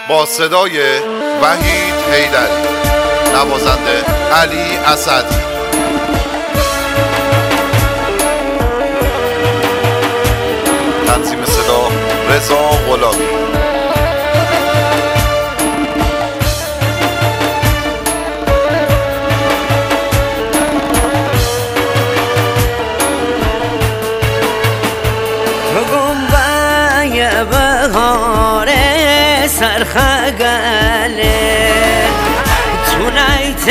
با صدای وحید حیدری، نوازنده علی اسدی. تنظیم صدا رضا غلامی. بهار سرخگله تو نیت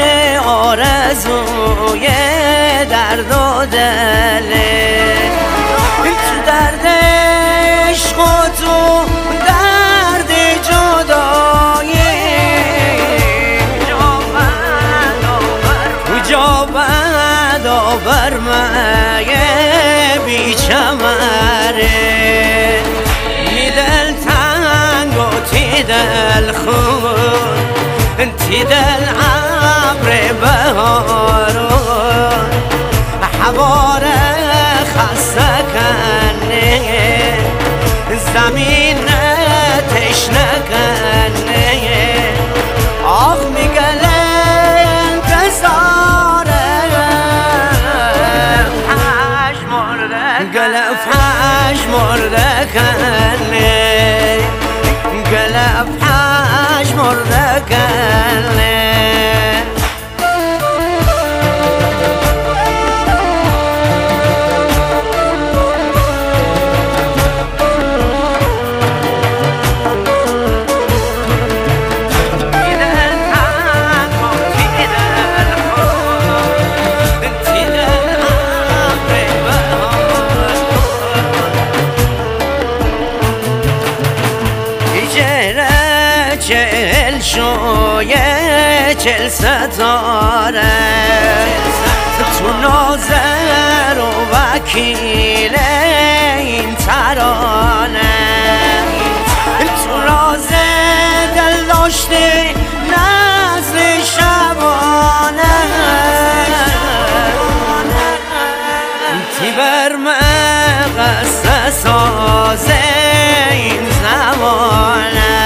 آرزوی درد و دله، تو درد عشق و تو درد جدایی، جا بد آور مایه بی چمره، دل تنگ و تی دل خون، تی دل عبر بهارون، حوار خسته کنه زمین تشنه کنه، آخ میگله انتظاره پش مرده گله پش مرده کنه، گله پش مرده کنه. چل شویه چل ستاره تو ناظر و وکیل این ترانه، تو راز دل داشته نزل شبانه، تی بر مقصد سازه این زمانه،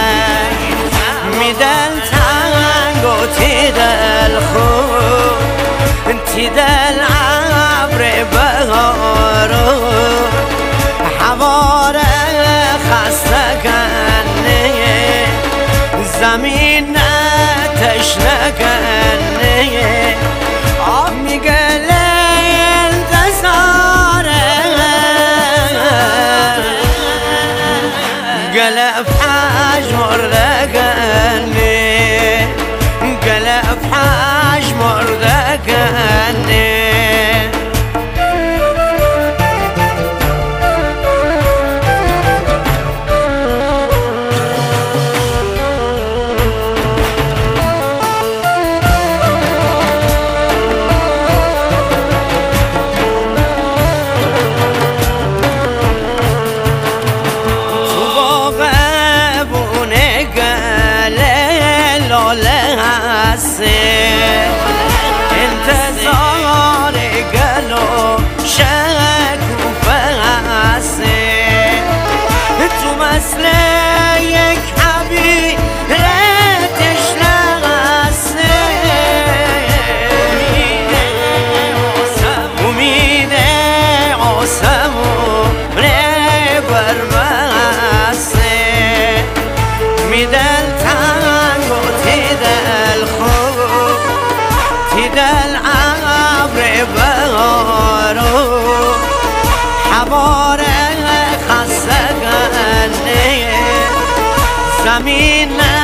دل تنگ و تی دل خون، تی دل عبر بهارون، حوار خسته کنه زمین تشنه کنه، آب میگله انتظاره گله پش مرده کنه، گله پش مرده کنه. انتظار گل و شکوفه هسته، تو مثل یک حبیب تشنه هسته، امید آسمون برمه هسته، می دل تنگ و تی دل خون، تی دل عبر بهارون، حوار خسته کنه زمین